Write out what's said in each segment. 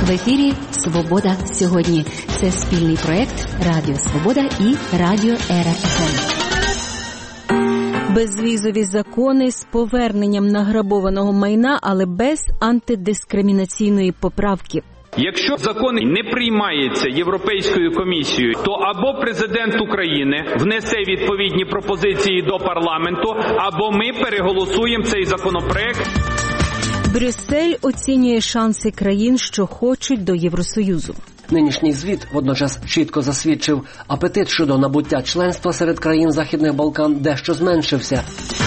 В ефірі «Свобода сьогодні». Це спільний проєкт Радіо Свобода і Радіо Ера ФМ. Безвізові закони з поверненням награбованого майна, але без антидискримінаційної поправки. Якщо закон не приймається Європейською комісією, то або президент України внесе відповідні пропозиції до парламенту, або ми переголосуємо цей законопроект. Брюссель оцінює шанси країн, що хочуть до Євросоюзу. Нинішній звіт водночас чітко засвідчив, апетит щодо набуття членства серед країн Західних Балкан дещо зменшився.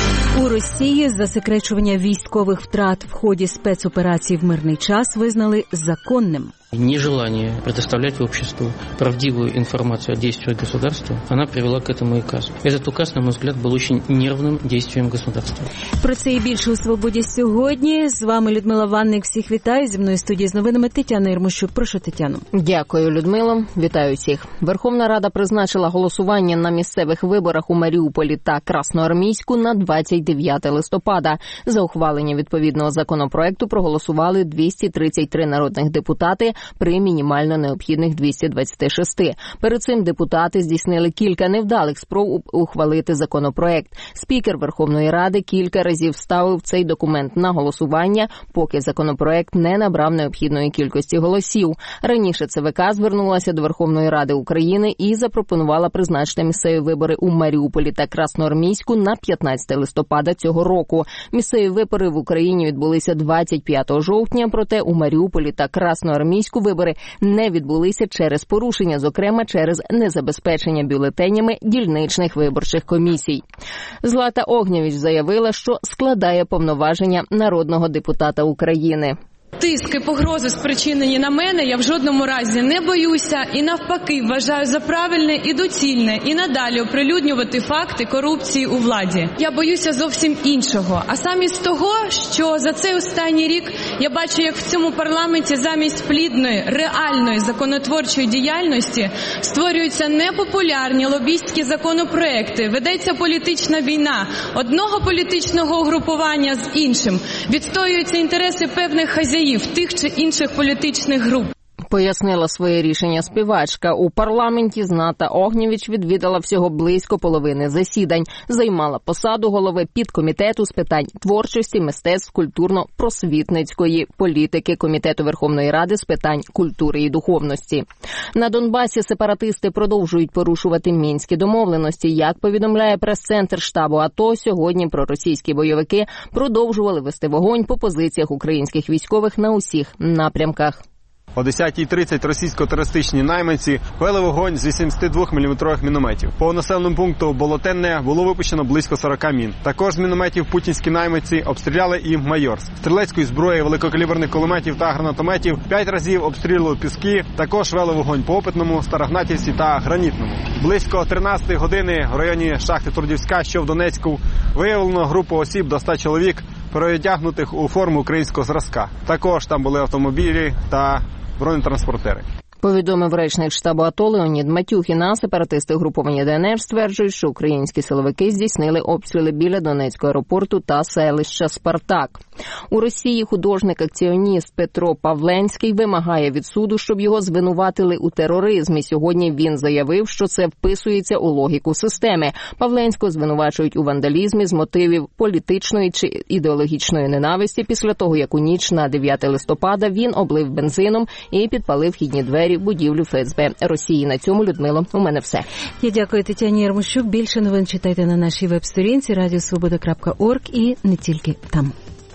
У Росії засекречування військових втрат в ході спецоперації в мирний час визнали законним. Нежелание предоставлять обществу правдивую информацию о действиях государства, она привела к этому указу. Этот указ, на мой взгляд, был очень нервным действием государства. Про це і більше у «Свободі сьогодні». З вами Людмила Ванник. Всіх вітаю. Зі мною в студії з новинами Тетяна Єрмощук. Прошу, Тетяно. Дякую, Людмила. Вітаю всіх. Верховна Рада призначила голосування на місцевих виборах у Маріуполі та Красноармійську на 29 листопада. За ухвалення відповідного законопроекту проголосували 233 народних депутати при мінімально необхідних 226. Перед цим депутати здійснили кілька невдалих спроб ухвалити законопроект. Спікер Верховної Ради кілька разів ставив цей документ на голосування, поки законопроект не набрав необхідної кількості голосів. Раніше ЦВК звернулася до Верховної Ради України і запропонувала призначити місцеві вибори у Маріуполі та Красноармійську на 15 листопада цього року. Місцеві вибори в Україні відбулися 25 жовтня, проте у Маріуполі та Красноармійську вибори не відбулися через порушення, зокрема через незабезпечення бюлетенями дільничних виборчих комісій. Злата Огнєвіч заявила, що складає повноваження народного депутата України. Тиск і погрози, спричинені на мене, я в жодному разі не боюся і навпаки вважаю за правильне і доцільне і надалі оприлюднювати факти корупції у владі. Я боюся зовсім іншого, а замість того, що за цей останній рік я бачу, як в цьому парламенті замість плідної, реальної законотворчої діяльності створюються непопулярні лобістські законопроекти, ведеться політична війна одного політичного угрупування з іншим, відстоюються інтереси певних хазяїв тих чи інших політичних груп. Пояснила своє рішення співачка. У парламенті Злата Огнєвіч відвідала всього близько половини засідань. Займала посаду голови підкомітету з питань творчості, мистецтв, культурно-просвітницької політики Комітету Верховної Ради з питань культури і духовності. На Донбасі сепаратисти продовжують порушувати мінські домовленості. Як повідомляє прес-центр штабу АТО, сьогодні проросійські бойовики продовжували вести вогонь по позиціях українських військових на усіх напрямках. О 10:30 російсько-терористичні найманці вели вогонь з 82-мм мінометів. По населеному пункту Болотенне було випущено близько 40 мін. Також з мінометів путінські найманці обстріляли і Майорськ. Стрілецької зброї, великокаліберних кулеметів та гранатометів 5 разів обстрілювали Піски. Також вели вогонь по Опитному, Старогнатівці та Гранітному. Близько 13 години в районі шахти Трудівська, що в Донецьку, виявлено групу осіб до 100 чоловік, переодягнутих у форму українського зразка. Також там були автомобілі та бронетранспортери. Повідомив речник штабу АТО Леонід Матюхін. А сепаратисти угруповання ДНР стверджують, що українські силовики здійснили обстріли біля Донецького аеропорту та селища Спартак. У Росії художник-акціоніст Петро Павленський вимагає від суду, щоб його звинуватили у тероризмі. Сьогодні він заявив, що це вписується у логіку системи. Павленського звинувачують у вандалізмі з мотивів політичної чи ідеологічної ненависті після того, як у ніч на 9 листопада він облив бензином і підпалив вхідні двері будівлю ФСБ Росії. На цьому, Людмило, у мене все. Я дякую Тетяні Єрмощук. Більше новин читайте на нашій веб-сторінці radiosvoboda.org і не тільки там.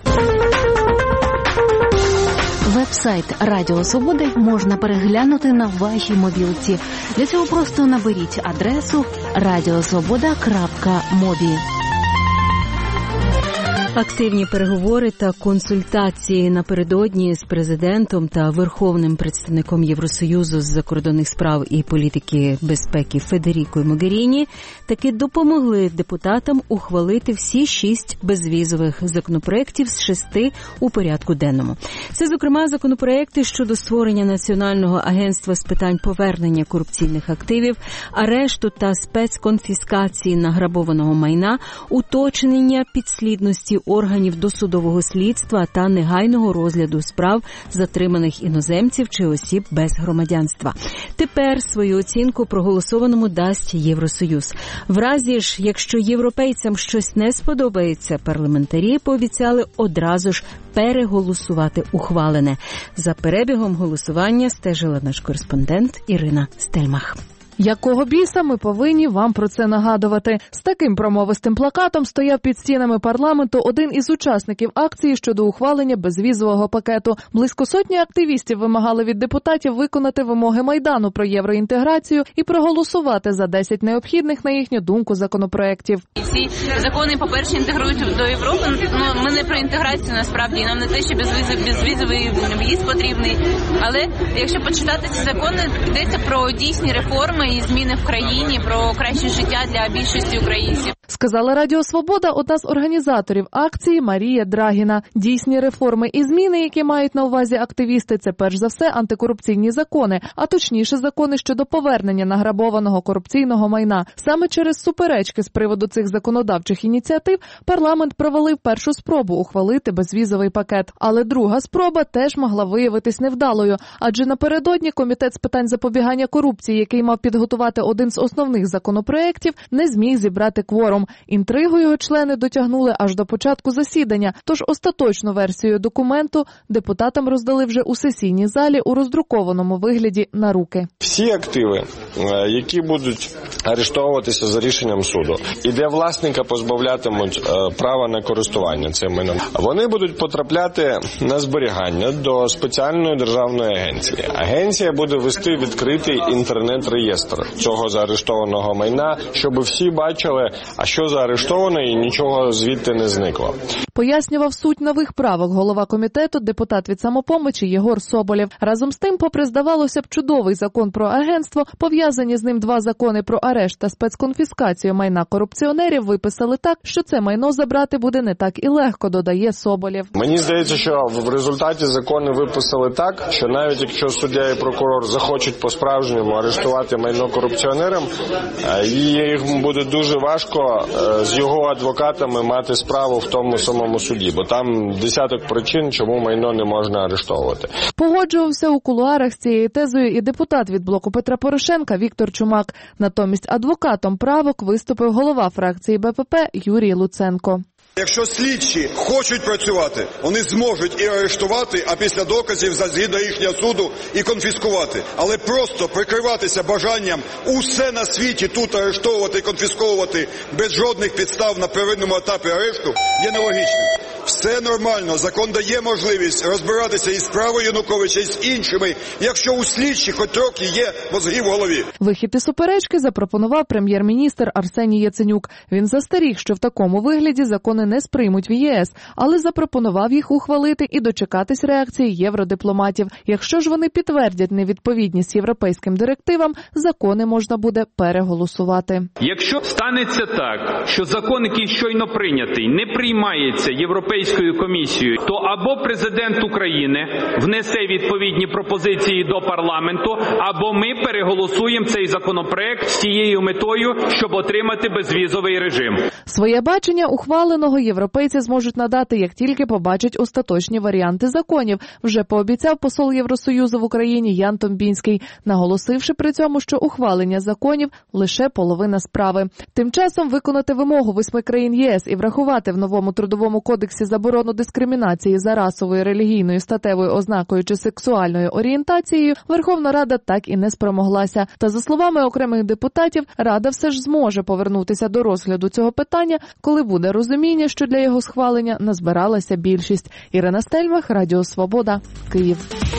Веб-сайт Радіо Свободи можна переглянути на вашій мобілці. Для цього просто наберіть адресу radiosvoboda.mobi. Активні переговори та консультації напередодні з президентом та верховним представником Євросоюзу з закордонних справ і політики безпеки Федерікою Могеріні таки допомогли депутатам ухвалити всі 6 безвізових законопроєктів з 6 у порядку денному. Це, зокрема, законопроєкти щодо створення Національного агентства з питань повернення корупційних активів, арешту та спецконфіскації награбованого майна, уточнення підслідності органів досудового слідства та негайного розгляду справ затриманих іноземців чи осіб без громадянства. Тепер свою оцінку проголосованому дасть Євросоюз. В разі ж, якщо європейцям щось не сподобається, парламентарі пообіцяли одразу ж переголосувати ухвалене. За перебігом голосування стежила наш кореспондент Ірина Стельмах. Якого біса ми повинні вам про це нагадувати? З таким промовистим плакатом стояв під стінами парламенту один із учасників акції щодо ухвалення безвізового пакету. Близько сотні активістів вимагали від депутатів виконати вимоги Майдану про євроінтеграцію і проголосувати за 10 необхідних, на їхню думку, законопроєктів. Ці закони, по-перше, інтегрують до Європи. Ми не про інтеграцію, насправді. Нам не те, що безвізовий в'їзд потрібний. Але якщо почитати ці закони, йдеться про дійсні реформи і зміни в країні, про краще життя для більшості українців. Сказала Радіо Свобода одна з організаторів акції Марія Драгіна. Дійсні реформи і зміни, які мають на увазі активісти, це перш за все антикорупційні закони, а точніше закони щодо повернення награбованого корупційного майна. Саме через суперечки з приводу цих законодавчих ініціатив парламент провалив першу спробу ухвалити безвізовий пакет. Але друга спроба теж могла виявитись невдалою, адже напередодні Комітет з питань запобігання корупції, який мав підготувати один з основних законопроєктів, не зміг зібрати кворум. Інтригу його члени дотягнули аж до початку засідання, тож остаточну версію документу депутатам роздали вже у сесійній залі у роздрукованому вигляді на руки. Всі активи, які будуть арештовуватися за рішенням суду, і де власника позбавлятимуть права на користування цим майном, вони будуть потрапляти на зберігання до спеціальної державної агенції. Агенція буде вести відкритий інтернет-реєстр цього заарештованого майна, щоб всі бачили, а що заарештоване, і нічого звідти не зникло. Пояснював суть нових правок голова комітету, депутат від «Самопомочі» Єгор Соболєв. Разом з тим, попри, здавалося б, чудовий закон про агентство, пов'язані з ним два закони про арешт та спецконфіскацію майна корупціонерів виписали так, що це майно забрати буде не так і легко, додає Соболєв. Мені здається, що в результаті закони виписали так, що навіть якщо суддя і прокурор захочуть по-справжньому арештувати майно корупціонерам, їм буде дуже важко з його адвокатами мати справу в тому самому суді, бо там десяток причин, чому майно не можна арештовувати. Погоджувався у кулуарах з цією тезою і депутат від блоку Петра Порошенка Віктор Чумак. Натомість адвокатом правок виступив голова фракції БПП Юрій Луценко. Якщо слідчі хочуть працювати, вони зможуть і арештувати, а після доказів згідно рішення суду і конфіскувати. Але просто прикриватися бажанням усе на світі тут арештовувати і конфісковувати без жодних підстав на первинному етапі арешту є нелогічним. Все нормально, закон дає можливість розбиратися із справою Януковича, і з іншими, якщо у слідчих хоч трохи є мозги в голові. Вихід із суперечки запропонував прем'єр-міністр Арсеній Яценюк. Він застеріг, що в такому вигляді закони не сприймуть в ЄС, але запропонував їх ухвалити і дочекатись реакції євродипломатів. Якщо ж вони підтвердять невідповідність європейським директивам, закони можна буде переголосувати. Якщо станеться так, що закон, який щойно прийнятий, не приймається Європейською комісією, то або президент України внесе відповідні пропозиції до парламенту, або ми переголосуємо цей законопроект з тією метою, щоб отримати безвізовий режим. Своє бачення ухваленого європейці зможуть надати, як тільки побачать остаточні варіанти законів, вже пообіцяв посол Євросоюзу в Україні Ян Томбінський, наголосивши при цьому, що ухвалення законів – лише половина справи. Тим часом виконати вимогу 8 країн ЄС і врахувати в новому трудовому кодексі заборону дискримінації за расовою, релігійною, статевою ознакою чи сексуальною орієнтацією Верховна Рада так і не спромоглася. Та, за словами окремих депутатів, Рада все ж зможе повернутися до розгляду цього питання, коли буде розуміння, що для його схвалення назбиралася більшість. Ірина Стельмах, Радіо Свобода, Київ.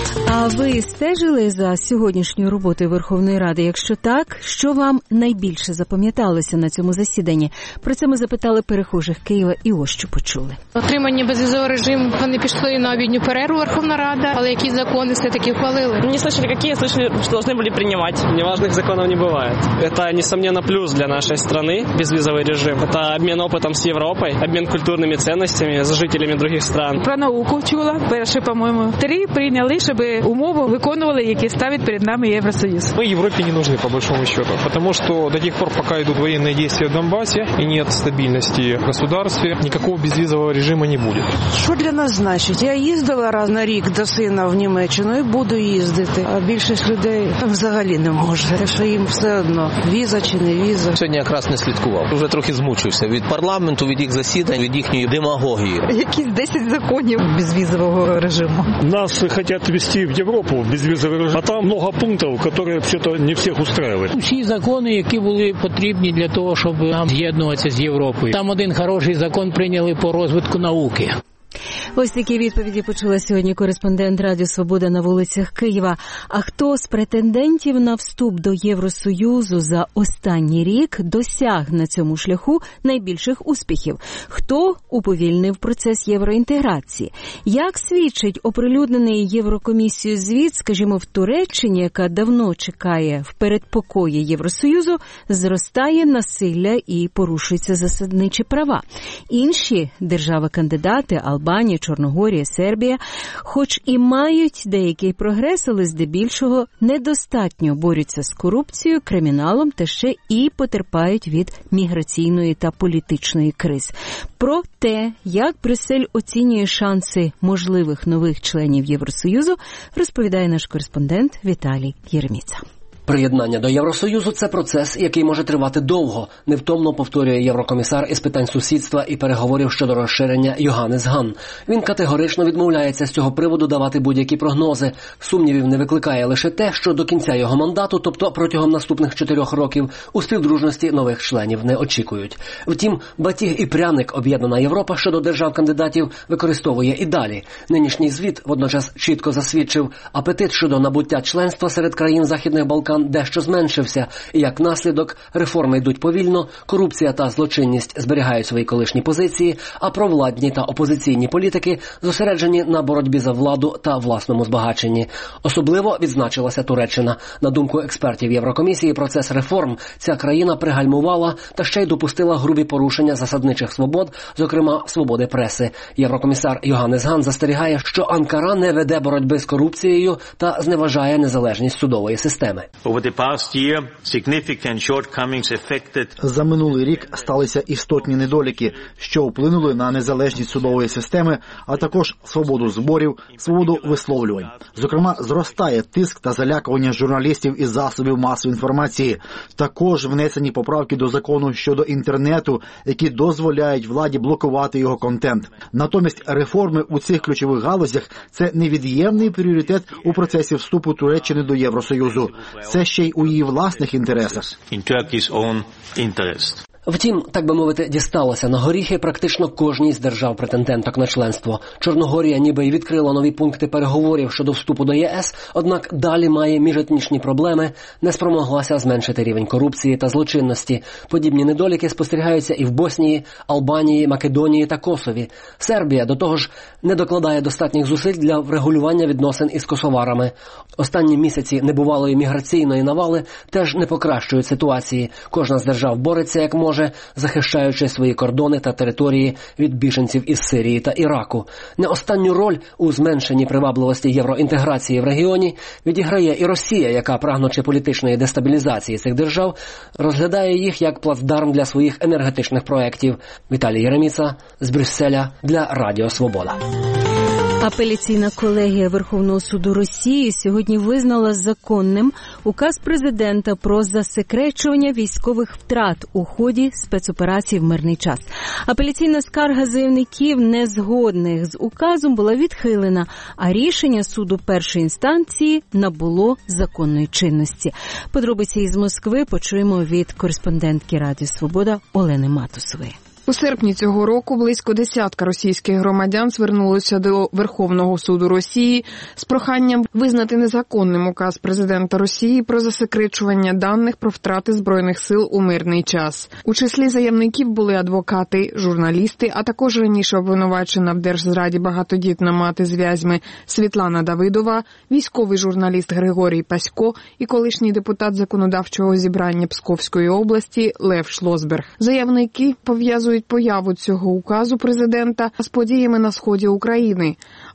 А ви стежили за сьогоднішньою роботою Верховної Ради? Якщо так, що вам найбільше запам'яталося на цьому засіданні? Про це ми запитали перехожих Києва і ось що почули. Отримання безвізового режиму, вони пішли на обідню перерву Верховна Рада, але які закони все-таки ухвалили? Не слышали, какие, слышали, что должны были принимать. Неважных законов не бывает. Это, несомненно, плюс для нашей страны, безвизовый режим. Это обмен опытом с Европой, обмен культурными ценностями с жителями других стран. Про науку чула, перший, по-моєму. 3 прийняли, щоб умови виконували, які ставить перед нами Євросоюз. Мы Европе не нужны, по большому счету, потому что до тех пор, пока идут военные действия в Донбассе и нет стабильности в государстве, никакого безвизового режима не будет. Що для нас значить? Я їздила раз на рік до сина в Німеччину і буду їздити, а більшість людей взагалі не може. Так що їм все одно, віза чи не віза. Сьогодні якраз не слідкував. Вже трохи змучився від парламенту, від їх засідань, від їхньої демагогії. Якісь 10 законів безвізового режиму. Нас хотят ввести в Європу безвізовий режим, а там много пунктів, які взагалі не всіх устраивають. Всі закони, які були потрібні для того, щоб нам з'єднуватися з Європою. Там один хороший закон прийняли по розвитку науки. Ось такі відповіді почула сьогодні кореспондент Радіо Свобода на вулицях Києва. А хто з претендентів на вступ до Євросоюзу за останній рік досяг на цьому шляху найбільших успіхів? Хто уповільнив процес євроінтеграції? Як свідчить оприлюднений Єврокомісією звіт, скажімо, в Туреччині, яка давно чекає в передпокої Євросоюзу, зростає насилля і порушуються засадничі права. Інші держави-кандидати – Албанія, Чорногорія, Сербія, хоч і мають деякий прогрес, але здебільшого недостатньо борються з корупцією, криміналом та ще і потерпають від міграційної та політичної криз. Про те, як Брюссель оцінює шанси можливих нових членів Євросоюзу, розповідає наш кореспондент Віталій Єреміца. Приєднання до Євросоюзу – це процес, який може тривати довго, невтомно повторює єврокомісар із питань сусідства і переговорів щодо розширення Йоханнес Хан. Він категорично відмовляється з цього приводу давати будь-які прогнози. Сумнівів не викликає лише те, що до кінця його мандату, тобто протягом наступних 4 років, у співдружності нових членів не очікують. Втім, батіг і пряник об'єднана Європа щодо держав-кандидатів використовує і далі. Нинішній звіт водночас чітко засвідчив, апетит щодо набуття членства серед країн Західних Балкан дещо зменшився, і як наслідок реформи йдуть повільно, корупція та злочинність зберігають свої колишні позиції, а провладні та опозиційні політики зосереджені на боротьбі за владу та власному збагаченні. Особливо відзначилася Туреччина. На думку експертів Єврокомісії, процес реформ ця країна пригальмувала та ще й допустила грубі порушення засадничих свобод, зокрема свободи преси. Єврокомісар Йоханнес Хан застерігає, що Анкара не веде боротьби з корупцією та зневажає незалежність судової системи. За минулий рік сталися істотні недоліки, що вплинули на незалежність судової системи, а також свободу зборів, свободу висловлювань. Зокрема, зростає тиск та залякування журналістів і засобів масової інформації. Також внесені поправки до закону щодо інтернету, які дозволяють владі блокувати його контент. Натомість реформи у цих ключових галузях – це невід'ємний пріоритет у процесі вступу Туреччини до Євросоюзу. Це ще й у її власних інтересах. Втім, так би мовити, дісталося на горіхи практично кожній з держав-претенденток на членство. Чорногорія ніби й відкрила нові пункти переговорів щодо вступу до ЄС, однак далі має міжетнічні проблеми, не спромоглася зменшити рівень корупції та злочинності. Подібні недоліки спостерігаються і в Боснії, Албанії, Македонії та Косові. Сербія, до того ж, не докладає достатніх зусиль для врегулювання відносин із косоварами. Останні місяці небувалої міграційної навали теж не покращують ситуації. Кожна з держав бореться як може, захищаючи свої кордони та території від біженців із Сирії та Іраку. Не останню роль у зменшенні привабливості євроінтеграції в регіоні відіграє і Росія, яка, прагнучи політичної дестабілізації цих держав, розглядає їх як плацдарм для своїх енергетичних проєктів. Віталій Єреміца з Брюсселя для Радіо Свобода. Апеляційна колегія Верховного суду Росії сьогодні визнала законним указ президента про засекречування військових втрат у ході спецоперації в мирний час. Апеляційна скарга заявників, незгодних з указом, була відхилена, а рішення суду першої інстанції набуло законної чинності. Подробиці із Москви почуємо від кореспондентки Радіо Свобода Олени Матусової. У серпні цього року близько 10 російських громадян звернулися до Верховного суду Росії з проханням визнати незаконним указ президента Росії про засекречування даних про втрати Збройних сил у мирний час. У числі заявників були адвокати, журналісти, а також раніше обвинувачена в держзраді багатодітна мати з Вязьми Світлана Давидова, військовий журналіст Григорій Пасько і колишній депутат законодавчого зібрання Псковської області Лев Шлосберг. Заявники пов'язують появу цього указу президента з подіями на сході України.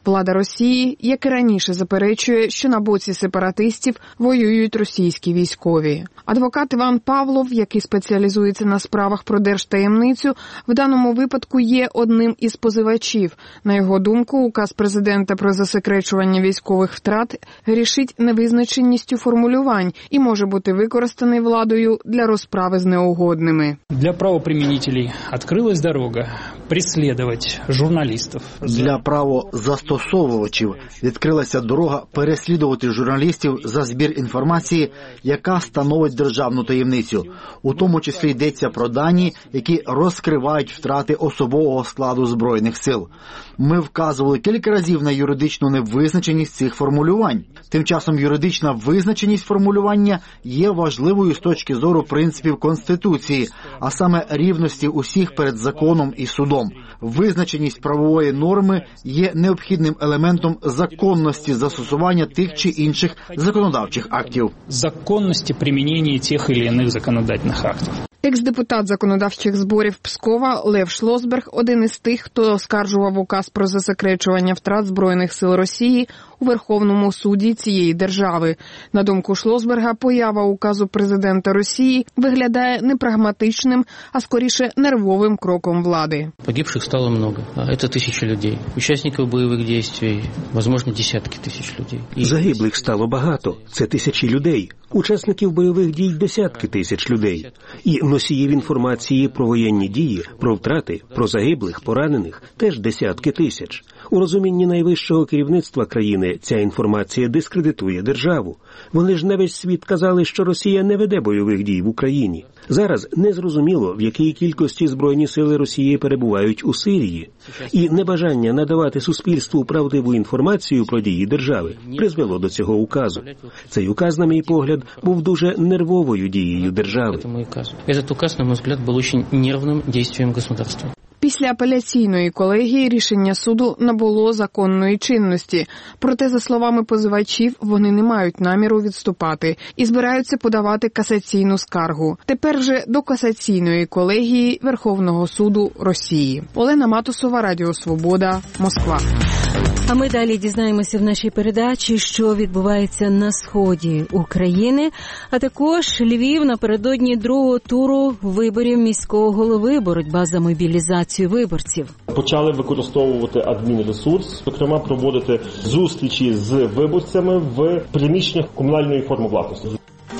Влада Росії, як і раніше, заперечує, що на боці сепаратистів воюють російські військові. Адвокат Іван Павлов, який спеціалізується на справах про держтаємницю, в даному випадку є одним із позивачів. На його думку, указ президента про засекречування військових втрат грішить невизначеністю формулювань і може бути використаний владою для розправи з неугодними. Для правопримінителів відкрилась дорога переслідувати журналістів. Для правозастосовувачів відкрилася дорога переслідувати журналістів за збір інформації, яка становить державну таємницю. У тому числі йдеться про дані, які розкривають втрати особового складу Збройних сил. Ми вказували кілька разів на юридичну невизначеність цих формулювань. Тим часом юридична визначеність формулювання є важливою з точки зору принципів Конституції, а саме рівності усіх перед законом і судом. Визначеність правової норми є необхідним елементом законності застосування тих чи інших законодавчих актів. Законності примінення тих чи інших законодавчих актів. Екс-депутат законодавчих зборів Пскова Лев Шлосберг – один із тих, хто оскаржував указ про засекречування втрат Збройних сил Росії у Верховному суді цієї держави. На думку Шлосберга, поява указу президента Росії виглядає не прагматичним, а скоріше нервовим кроком влади. Погибших стало много. Це тисячі людей. Учасників бойових дій, можливо, десятки тисяч людей. Загиблих стало багато. Це тисячі людей. Учасників бойових дій – десятки тисяч людей. І носіїв інформації про воєнні дії, про втрати, про загиблих, поранених – теж десятки тисяч. У розумінні найвищого керівництва країни ця інформація дискредитує державу. Вони ж на весь світ казали, що Росія не веде бойових дій в Україні. Зараз незрозуміло, в якій кількості Збройні сили Росії перебувають у Сирії. І небажання надавати суспільству правдиву інформацію про дії держави призвело до цього указу. Цей указ, на мій погляд, був дуже нервовою дією держави. Цей указ, на мій погляд, був дуже нервним дієм держави. Після апеляційної колегії рішення суду набуло законної чинності. Проте, за словами позивачів, вони не мають наміру відступати і збираються подавати касаційну скаргу. Тепер же до касаційної колегії Верховного суду Росії. Олена Матусова, Радіо Свобода, Москва. А ми далі дізнаємося в нашій передачі, що відбувається на сході України, а також Львів напередодні другого туру виборів міського голови, боротьба за мобілізацію виборців. Почали використовувати адмінресурс, зокрема проводити зустрічі з виборцями в приміщеннях комунальної форми власності.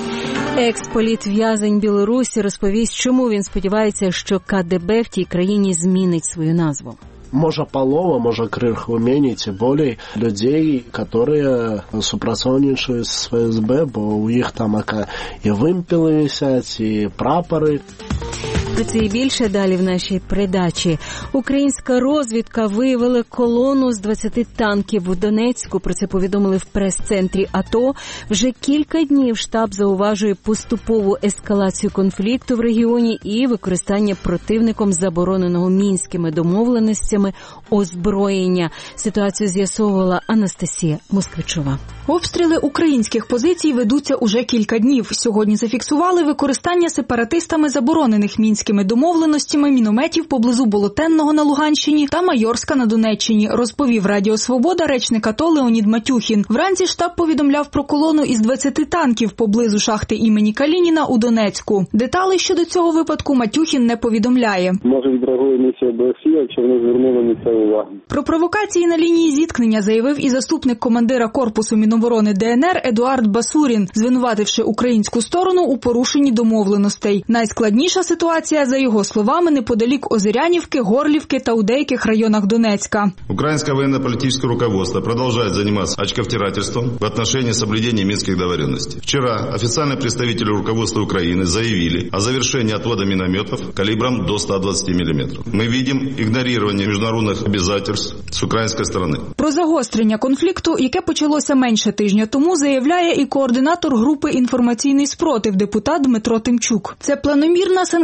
Екс-політв'язень Білорусі розповість, чому він сподівається, що КДБ в тій країні змінить свою назву. Можа палова, можа крыху меней, ці болей людей, которые супрацоўнічаюць з ФСБ, бо у іх там і вимпіли висять, і прапори. Про це і більше далі в нашій передачі. Українська розвідка виявила колону з 20 танків у Донецьку. Про це повідомили в прес-центрі АТО. Вже кілька днів штаб зауважує поступову ескалацію конфлікту в регіоні і використання противником забороненого мінськими домовленостями озброєння. Ситуацію з'ясовувала Анастасія Москвичова. Обстріли українських позицій ведуться уже кілька днів. Сьогодні зафіксували використання сепаратистами заборонених мінськими домовленостями мінометів поблизу Болотенного на Луганщині та Майорська на Донеччині, розповів Радіо Свобода речник АТО Леонід Матюхін. Вранці штаб повідомляв про колону із 20 танків поблизу шахти імені Калініна у Донецьку. Деталей щодо цього випадку Матюхін не повідомляє. Може, відреагує місія БСІ, якщо вони звернули місцеву увагу. Про провокації на лінії зіткнення заявив і заступник командира корпусу Міноборони ДНР Едуард Басурін, звинувативши українську сторону у порушенні домовленостей. Найскладніша ситуація, за його словами, неподалік Озерянівки, Горлівки та у деяких районах Донецька. Украинское военно-политическое руководство продолжает заниматься очковтирательством в отношении соблюдения минских договоренностей. Вчера официальные представители руководства Украины заявили о завершении отвода минометов калибром до 120 мм. Мы видим игнорирование международных обязательств с украинской стороны. Про загострення конфлікту, яке почалося менше тижня тому, заявляє і координатор групи «Інформаційний спротив» депутат Дмитро Тимчук. Це планомірна санкціонована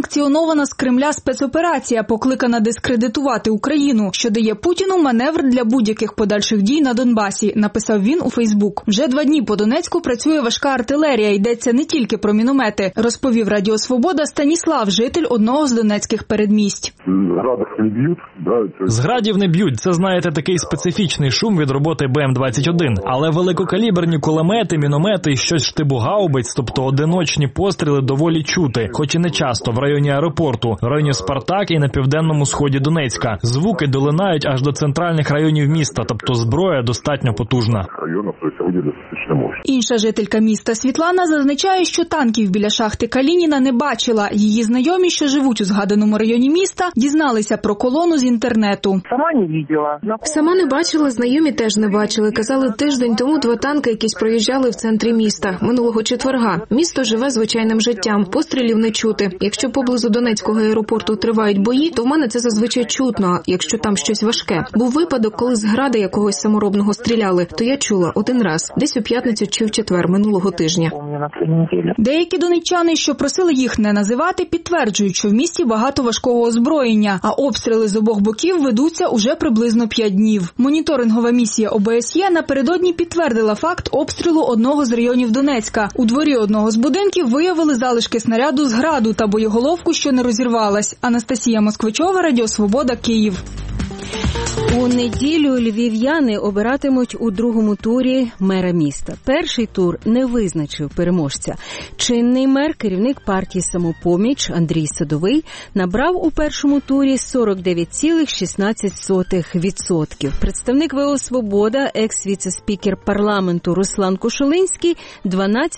спланована з Кремля спецоперація, покликана дискредитувати Україну, що дає Путіну маневр для будь-яких подальших дій на Донбасі, написав він у Фейсбук. Вже 2 дні по Донецьку працює важка артилерія, йдеться не тільки про міномети, розповів Радіо Свобода Станіслав, житель одного з донецьких передмість. З градів не б'ють, це, знаєте, такий специфічний шум від роботи БМ-21. Але великокаліберні кулемети, міномети і щось штибу гаубиць, тобто одиночні постріли доволі чути, хоч і не часто, в районі аеропорту, в районі Спартак і на південному сході Донецька. Звуки долинають аж до центральних районів міста, тобто зброя достатньо потужна. Інша жителька міста Світлана зазначає, що танків біля шахти Калініна не бачила. Її знайомі, що живуть у згаданому районі міста, дізналися про колону з інтернету. Сама не бачила, знайомі теж не бачили. Казали, тиждень тому 2 танки якісь проїжджали в центрі міста. Минулого четверга. Місто живе звичайним життям. Пострілів не чути. Якщо поблизу Донецького аеропорту тривають бої, то в мене це зазвичай чутно, якщо там щось важке. Був випадок, коли з града якогось саморобного стріляли, то я чула 1 раз. Десь у п'ятницю чи в четвер минулого тижня. Деякі донеччани, що просили їх не називати, підтверджують, що в місті багато важкого озброєння, а обстріли з обох боків ведуться уже приблизно 5 днів. Моніторингова місія ОБСЄ напередодні підтвердила факт обстрілу одного з районів Донецька. У дворі одного з будинків виявили залишки снаряду з граду та боєголовку, що не розірвалась. Анастасія Москвичова, Радіо Свобода, Київ. У неділю львів'яни обиратимуть у другому турі мера міста. Перший тур не визначив переможця. Чинний мер, керівник партії «Самопоміч» Андрій Садовий, набрав у першому турі 49,16%. Представник ВО «Свобода», екс-віце-спікер парламенту Руслан Кошулинський –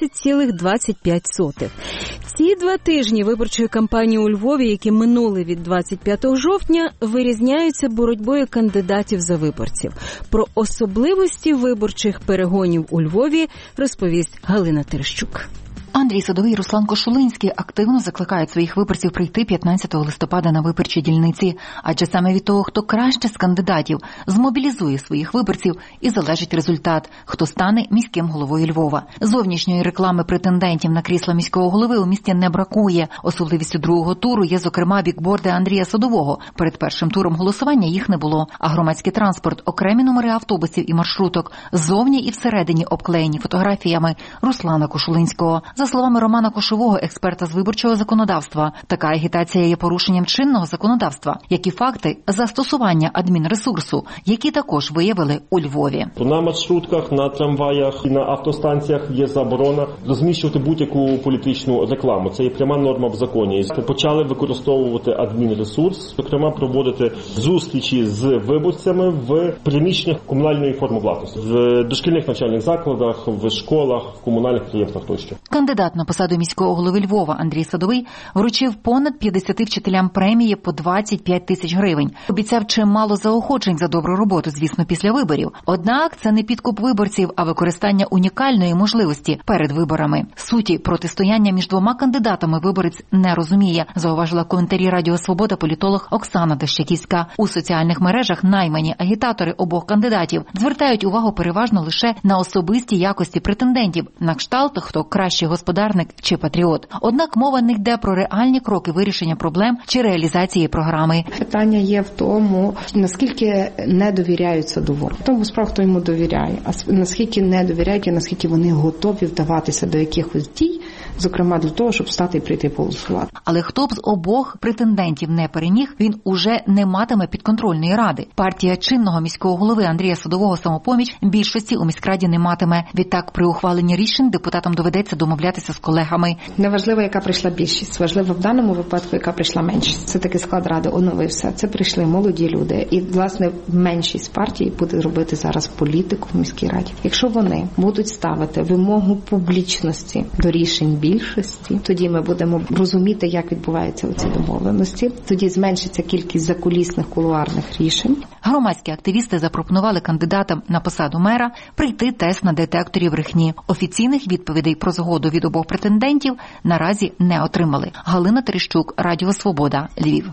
12,25%. Ці 2 тижні виборчої кампанії у Львові, які минули від 25 жовтня, вирізняються боротьбою кандидатів за виборців. Про особливості виборчих перегонів у Львові розповість Галина Терещук. Андрій Садовий і Руслан Кошулинський активно закликають своїх виборців прийти 15 листопада на виборчі дільниці. Адже саме від того, хто краще з кандидатів змобілізує своїх виборців, і залежить результат, хто стане міським головою Львова. Зовнішньої реклами претендентів на крісло міського голови у місті не бракує. Особливістю другого туру є, зокрема, бікборди Андрія Садового. Перед першим туром голосування їх не було. А громадський транспорт, окремі номери автобусів і маршруток, ззовні і всередині обклеєні фотографіями Руслана Кошулинського. За словами Романа Кошового, експерта з виборчого законодавства, така агітація є порушенням чинного законодавства, як і факти застосування адмінресурсу, які також виявили у Львові. На маршрутках, на трамваях і на автостанціях є заборона розміщувати будь-яку політичну рекламу. Це є пряма норма в законі. Почали використовувати адмінресурс, зокрема проводити зустрічі з виборцями в приміщеннях комунальної форми власності, в дошкільних навчальних закладах, в школах, в комунальних підприємствах тощо. Кандидат на посаду міського голови Львова Андрій Садовий вручив понад 50 вчителям премії по 25 тисяч гривень. Обіцяв чимало заохочень за добру роботу, звісно, після виборів. Однак це не підкуп виборців, а використання унікальної можливості перед виборами. Суті протистояння між 2 кандидатами виборець не розуміє, зауважила в коментарі Радіо Свобода політолог Оксана Дещаківська. У соціальних мережах наймані агітатори обох кандидатів звертають увагу переважно лише на особисті якості претендентів, на кшталт, хто кращий господарник чи патріот. Однак мова не йде про реальні кроки вирішення проблем чи реалізації програми. Питання є в тому, наскільки не довіряють Садовому. Тому справа, хто йому довіряє, а наскільки не довіряють і наскільки вони готові вдаватися до якихось дій, зокрема для того, щоб встати і прийти голосувати. Але хто б з обох претендентів не переміг, він уже не матиме підконтрольної ради. Партія чинного міського голови Андрія Садового «Самопоміч» більшості у міськраді не матиме. Відтак, при ухваленні рішень депутатам доведеться домовлятися з колегами. Неважливо, яка прийшла більшість. Важливо в даному випадку, яка прийшла меншість. Це такий склад ради оновився. Це прийшли молоді люди. І, власне, меншість партій буде робити зараз політику в міській раді. Якщо вони будуть ставити вимогу публічності до рішень більшості, тоді ми будемо розуміти, як відбуваються оці домовленості. Тоді зменшиться кількість закулісних кулуарних рішень. Громадські активісти запропонували кандидатам на посаду мера пройти тест на детекторі брехні. Офіційних відповідей про згоду від обох претендентів наразі не отримали. Галина Терещук, Радіо Свобода, Львів.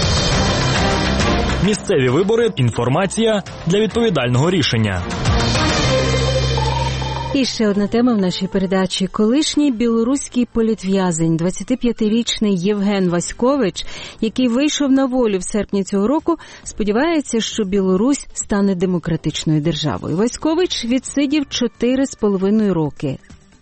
Місцеві вибори – інформація для відповідального рішення. І ще одна тема в нашій передачі. Колишній білоруський політв'язень, 25-річний Євген Васькович, який вийшов на волю в серпні цього року, сподівається, що Білорусь стане демократичною державою. Васькович відсидів 4,5 роки.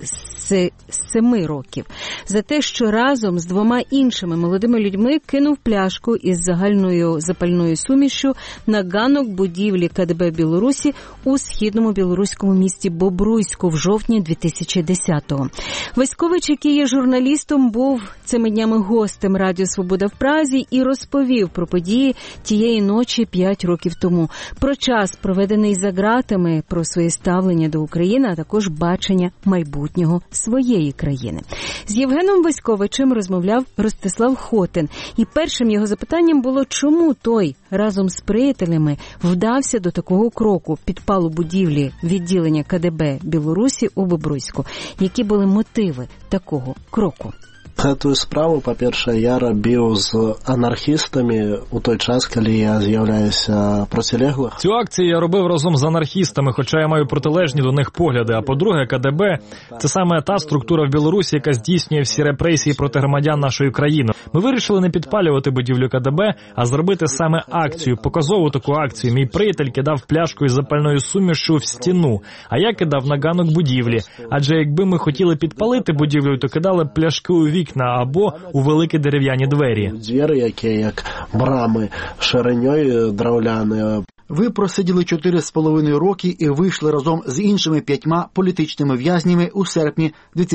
З 7 років за те, що разом з 2 іншими молодими людьми кинув пляшку із загальною запальною сумішшю на ганок будівлі КДБ Білорусі у східному білоруському місті Бобруйську в жовтні 2010-го. Васькович, який є журналістом, був цими днями гостем Радіо Свобода в Празі і розповів про події тієї ночі 5 років тому, про час, проведений за ґратами, про своє ставлення до України, а також бачення майбутнього своєї країни. З Євгеном Васьковичем розмовляв Ростислав Хотин. І першим його запитанням було, чому той разом з приятелями вдався до такого кроку – підпалу будівлі відділення КДБ Білорусі у Бобруйську. Які були мотиви такого кроку? Эту справу, по-перше, я робив з анархістами у той час, коли я з'являюся протилеглих. Цю акцію я робив разом з анархістами, хоча я маю протилежні до них погляди. А по-друге, КДБ – це саме та структура в Білорусі, яка здійснює всі репресії проти громадян нашої країни. Ми вирішили не підпалювати будівлю КДБ, а зробити саме акцію, показову таку акцію. Мій приятель кидав пляшку із запальною сумішшю в стіну, а я кидав на ганок будівлі. Адже якби ми хотіли підпалити будівлю, то кидали б пляшки у вікна або у великі дерев'яні двері. Двері, які як брами шириною драуляні. Ви просиділи 4,5 роки і вийшли разом з іншими 5 політичними в'язнями у серпні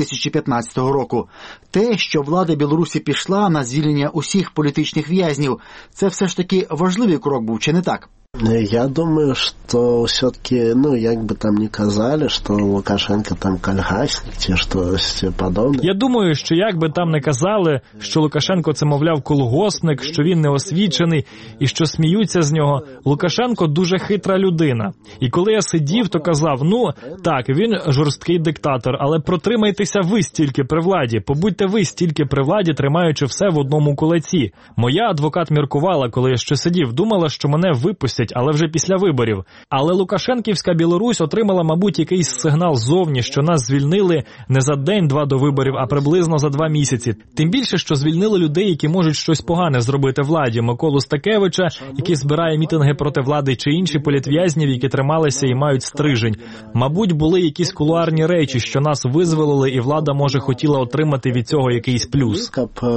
2015 року. Те, що влада Білорусі пішла на звільнення усіх політичних в'язнів, це все ж таки важливий крок був, чи не так? Я думаю, что все-таки, як бы там ни казали, что Лукашенко там колгасник, чи щось подобне. Я думаю, що як би там не казали, що Лукашенко це, мовляв, колгоспник, що він неосвічений і що сміються з нього, Лукашенко дуже хитра людина. І коли я сидів, то казав, так, він жорсткий диктатор, але протримайтеся ви стільки при владі, побудьте ви стільки при владі, тримаючи все в одному кулаці. Моя адвокат міркувала, коли я ще сидів, думала, що мене випустять, але вже після виборів. Але Лукашенківська Білорусь отримала, мабуть, якийсь сигнал ззовні, що нас звільнили не за день-два до виборів, а приблизно за 2 місяці. Тим більше, що звільнили людей, які можуть щось погане зробити владі. Миколу Стакевича, який збирає мітинги проти влади, чи інші політв'язнів, які трималися і мають стрижень. Мабуть, були якісь кулуарні речі, що нас визволили, і влада, може, хотіла отримати від цього якийсь плюс.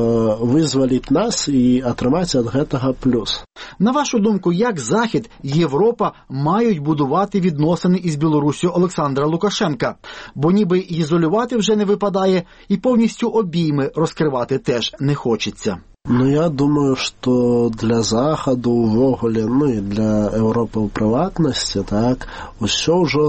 Визволити нас і отримати від цього плюс. На вашу думку, як Захід, Європа мають будувати відносини із Білоруссю Олександра Лукашенка? Бо ніби ізолювати вже не випадає, і повністю обійми розкривати теж не хочеться. Я думаю, що для Заходу, ввогуле, і для Європи в приватності, так, усе вже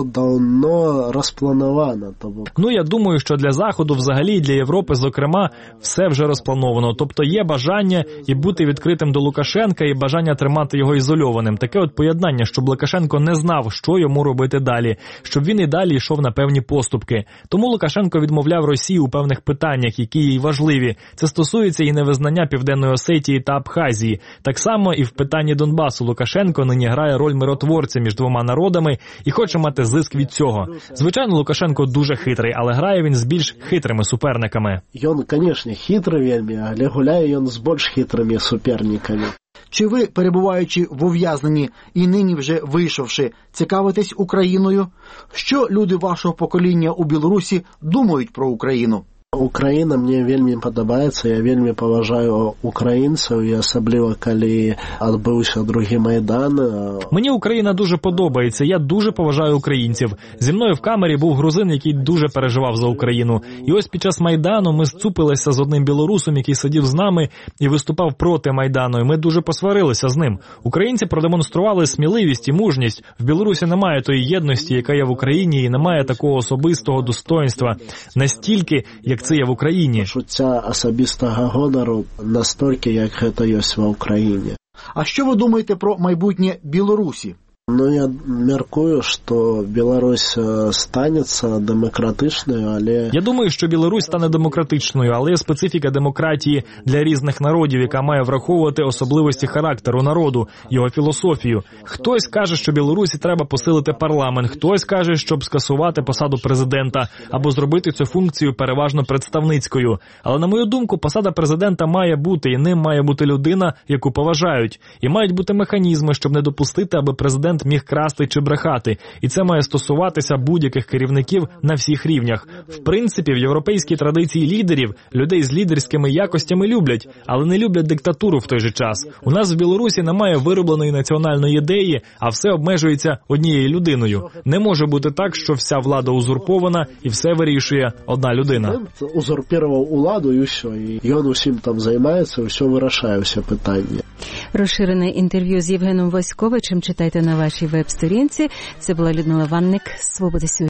давно розплановано. Я думаю, що для Заходу, взагалі, і для Європи, зокрема, все вже розплановано. Тобто є бажання і бути відкритим до Лукашенка, і бажання тримати його ізольованим. Таке от поєднання, щоб Лукашенко не знав, що йому робити далі, щоб він і далі йшов на певні поступки. Тому Лукашенко відмовляв Росії у певних питаннях, які їй важливі. Це стосується і невизнання Південної Осетії та Абхазії. Так само і в питанні Донбасу Лукашенко нині грає роль миротворця між 2 народами і хоче мати зиск від цього. Звичайно, Лукашенко дуже хитрий, але грає він з більш хитрими суперниками. Він, звісно, хитрий вельми, але гуляє він з більш хитрими суперниками. Чи ви, перебуваючи в ув'язненні і нині вже вийшовши, цікавитесь Україною? Що люди вашого покоління у Білорусі думають про Україну? Україна мені вельми подобається, я вельми поважаю українців, і особливо, коли відбувся другий Майдан. Мені Україна дуже подобається, я дуже поважаю українців. Зі мною в камері був грузин, який дуже переживав за Україну. І ось під час Майдану ми зцупилися з одним білорусом, який сидів з нами і виступав проти Майдану, і ми дуже посварилися з ним. Українці продемонстрували сміливість і мужність. В Білорусі немає тої єдності, яка є в Україні, і немає такого особистого достоинства, настільки, як це є в Україні. Почуття особистого гонору настільки, як це є в Україні. А що ви думаєте про майбутнє Білорусі? Ну, я міркую, що Білорусь станеться демократичною, але... Я думаю, що Білорусь стане демократичною, але є специфіка демократії для різних народів, яка має враховувати особливості характеру народу, його філософію. Хтось каже, що Білорусі треба посилити парламент, хтось каже, щоб скасувати посаду президента або зробити цю функцію переважно представницькою. Але, на мою думку, посада президента має бути, і ним має бути людина, яку поважають. І мають бути механізми, щоб не допустити, аби президент міг красти чи брехати. І це має стосуватися будь-яких керівників на всіх рівнях. В принципі, в європейській традиції лідерів людей з лідерськими якостями люблять, але не люблять диктатуру в той же час. У нас в Білорусі немає виробленої національної ідеї, а все обмежується однією людиною. Не може бути так, що вся влада узурпована і все вирішує одна людина. Узурпував владу і все. І він усім там займається, все вирішує, все питання. Розширене інтерв'ю з Євгеном Васьковичем читайте на вашій веб-сторінці. Це була Людмила Ванник, Свобода.